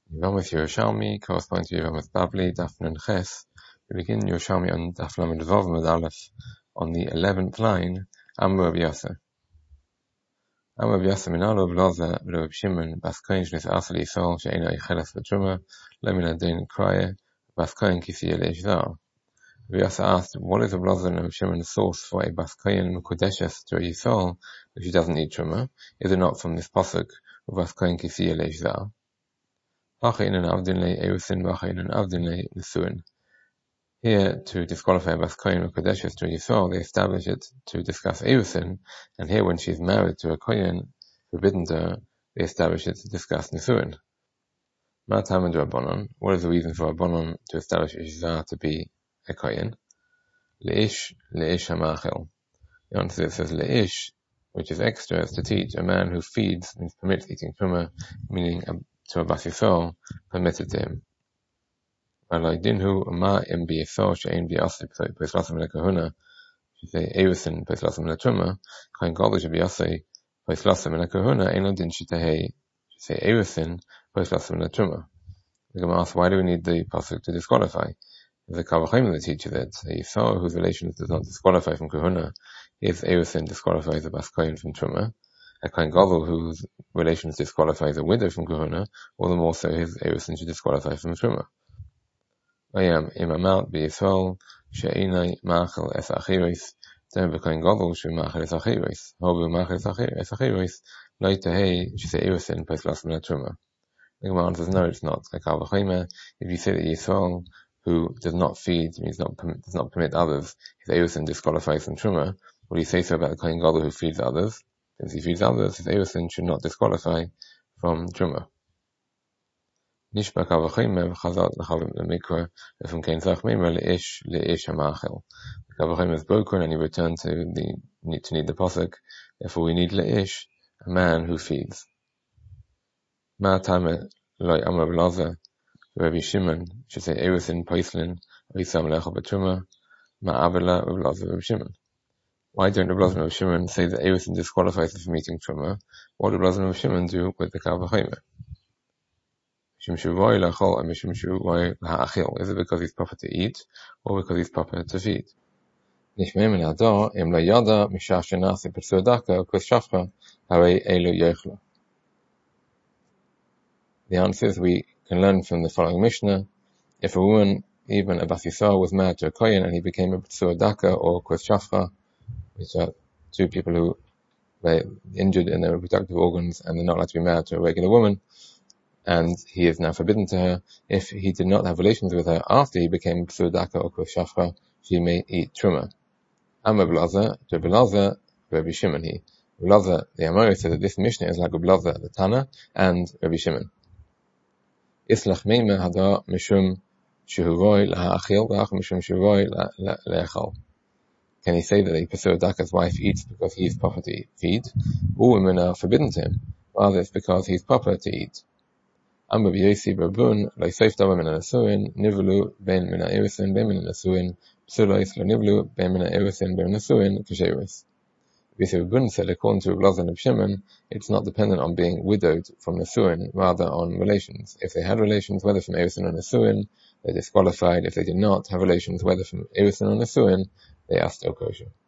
Yevamos Yerushalmi corresponds to Yevamos Bavli, Daf Nun Ches. We begin Yerushalmi on Daf Lamed Vav Amud Aleph on the 11th line. Amar Rav Yosef. Amar Rav Yosef Minalo Blaza Rav Shimon Bas Kohen Shnis Asli Yisrael She'ena Yicheles V'Truma Lemin Adin Kraya Bas Kohen Kisi Yelei Shvar. Rav Yosef asked, what is the Blaza and Rav Shimon's source for a Bas Kohen Mekudeshes to a Yisrael if she doesn't eat Truma? Is it not from this pasuk of Bas Kohen Kisi Yelei Shvar? Here, to disqualify Bas Kohen or Kodeshes to a Yisrael, they establish it to discuss Erusin, and here when she is married to a Kohen, forbidden to her, they establish it to discuss Nisuin. What is the reason for Rabbanon to establish Ishzah to be a Kohen? Leish hamachel. The answer says Leish, which is extra, is to teach a man who feeds, means permits eating Truma, meaning to a Bas Yisrael, permitted to him. Dinhu ma im b'yisrael she'ein b'yasei p'islasim lekahuna. She say Erusin p'islasim letruma. Kain gadol she'b'yasei p'islasim lekahuna. Ein lo din shitahei. She say Erusin p'islasim letruma. The Gemara asks, why do we need the pasuk to disqualify? The Kavachim that teaches that a Yisrael whose relations does not disqualify from kahuna, if Erusin disqualifies a Bas Kohen from truma, a Kain gadol whose relations disqualifies a widow from kahuna, all the more so his Erusin should disqualify from truma. Imamalt b'Yisrael she'inai ma'achel es achiris then b'kohen gadol she'ma'achel es achiris hobu ma'achel es achiris lo yitahei she'sei Erusin p'islas min truma. The Gemara says no, it's not. Like Al V'chayma, if you say that Yisrael who does not feed, means does not permit others, his Erusin disqualifies from truma, what do you say so about the kohen gadol who feeds others? Since he feeds others, his Erusin should not disqualify from truma. Nishba Kavachim Chazat L'Chavim L'Mikra from Kain Zach Mimra Leish Hamachel. Kavachim is broken and he returned to need the pasuk. Therefore, we need Leish, a man who feeds. Ma Tame Loi Amar Blaza Rabbi Shimon should say Erusin Paislin Risam Lecha B'Truma Ma Avela Blaza Rabbi Shimon. Why don't the Blaza and Rabbi Shimon say that Erusin disqualifies us from eating Truma? What do Blaza and Rabbi Shimon do with the Kavachim? Is it because he's proper to eat, or because he's proper to feed? The answer is we can learn from the following Mishnah. If a woman, even a Bas Yisrael, was married to a Kohen and he became a B'tsur Daka or Kwes Shafra, which are two people who were injured in their reproductive organs and they're not allowed to be married to a regular woman, and he is now forbidden to her. If he did not have relations with her after he became B'tsur Daka or Kwes Shafra, she may eat Truma. Amar Blaza, to Blaza, Rabbi Shimon he. Blaza, the Amori, said that this Mishnah is like a Blaza, the Tana, and Rabbi Shimon. Islach meima hada mishum shehuroi laha'achil v'ach mishum shehuroi le'echal. Can he say that a B'tsur Daka's wife eats because he is proper to feed? All women are forbidden to him. Rather, it's because he is proper to eat. Amr b'Yosi b'Rabun lo yisef dava min ha'nesuin nivlu ben min ha'erusin ben min ha'nesuin psulos lo nivlu ben min ha'erusin ben min ha'nesuin kasheris. Yosi b'Rabun said, according to Blaza and Shimon, it's not dependent on being widowed from nesuin, rather on relations. If they had relations, whether from erusin or nesuin, they're disqualified. If they did not have relations, whether from erusin or nesuin, they are still kosher.